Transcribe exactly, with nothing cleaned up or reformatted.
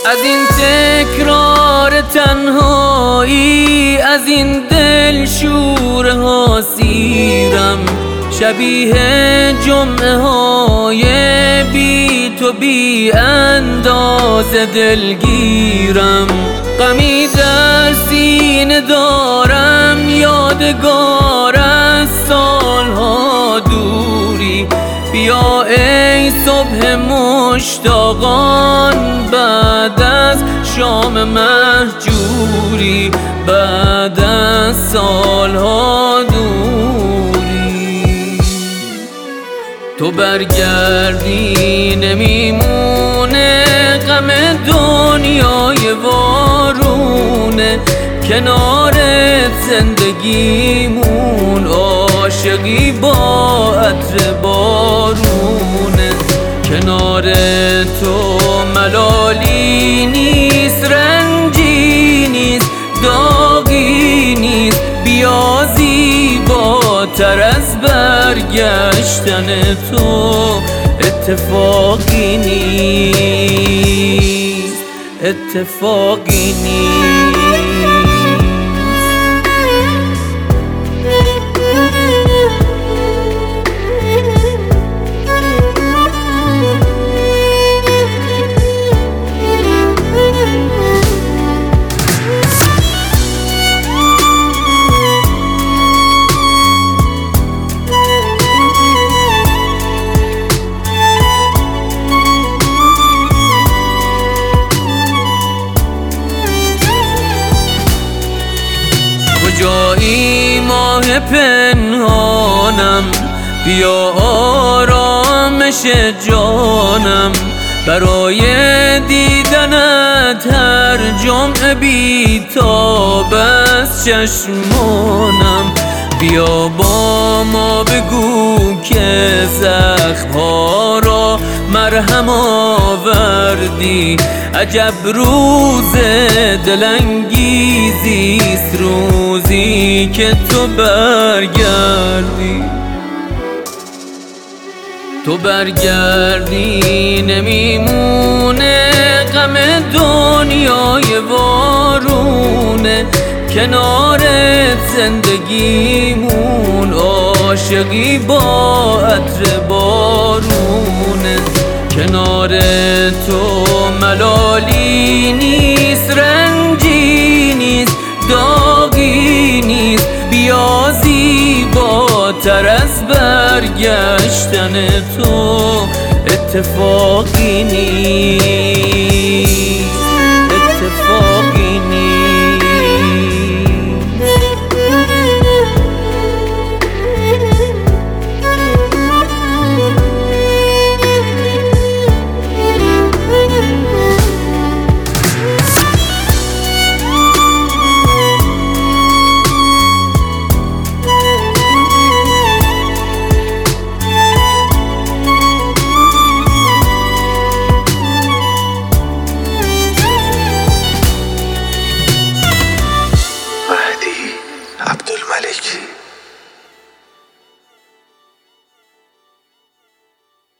از این تکرار تنهایی، از این دل شوره ها سیرم، شبیه جمعه های بی تو بی اندازه دلگیرم. غمی در سینه دارم، یادگار از سالها دوری. بیا ای صبح مشتاقان، بعد از شام مهجوری، بعد از سالها دوری. تو برگردی نمیمونه غم دنیای وارونه، کنارت زندگیمون عاشقی با عطر بارونه. کنار تو ملالی نیست، رنجی نیست، داغی نیست. بیا زیباتر از برگشتن تو اتفاقی نیست، اتفاقی نیست. کجایی ماه پنهانم، بیا آرامش جانم. برای دیدنت هر جمعه بی تاب از چشمانم. بیا با ما بگو که زخم‌ها را مرهم آوردی. عجب روز دلانگیزیست روزی که تو برگردی. تو برگردی نمیمونه غم دنیای وارونه، کنارت زندگیمون عاشقی با عطر بارونه. کنار تو ملالی نیست، رنجی نیست، داغی نیست. بیا زیباتر از برگشتن تو اتفاقی نیست.